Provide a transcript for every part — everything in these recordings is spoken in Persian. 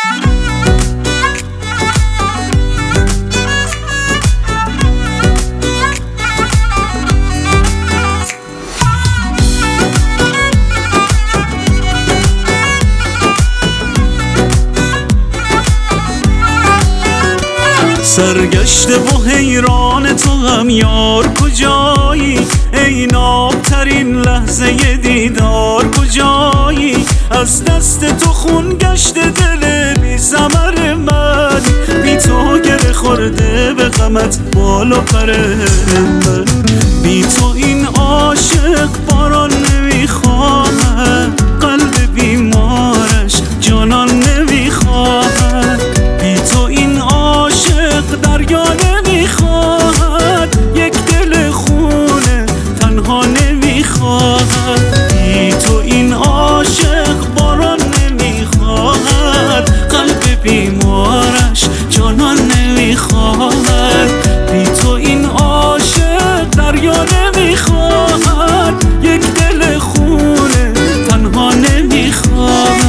سرگشته و حیران تو هم یار کجایی؟ ای نابترین لحظه دیدار کجایی؟ از دست تو خون گشته دل بی ثمر من، بی تو گره خورده به غمت بال و پر من. بی تو این عاشق باران نمیخواهد، قلب بیمارش جانان نمیخواهد. بی تو این عاشق دریا نمیخواهد، یک دل خونه تنها نمیخواهد. بی تو این عاشق باران نمیخواهد، قلب بیمارش جانان نمیخواهد. بی تو این عاشق دریا نمیخواهد، یک دل خونه تنها نمیخواهد.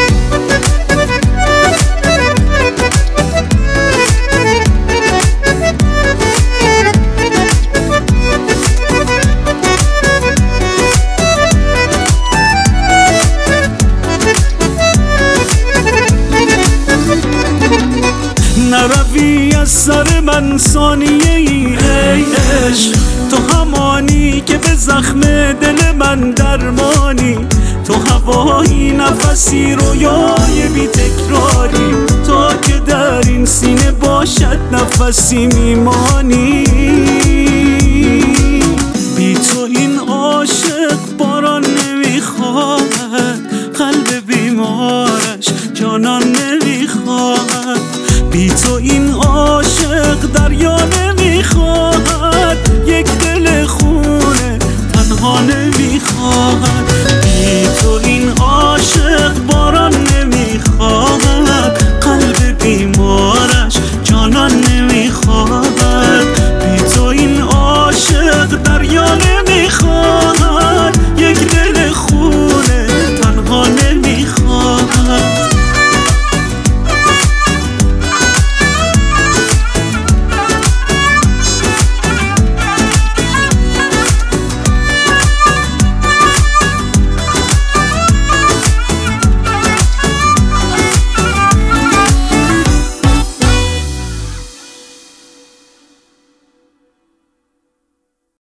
نروی از سر من ثانیه ای عشق، تو همانی که به زخم دل من درمانی. تو هوایی نفسی رویای بی تکراری، تا که در این سینه باشد نفسی میمانی. بی تو این عاشق باران نمیخواهد، قلب بیمارش جانان نمیخواهد. بی تو این عاشق دریا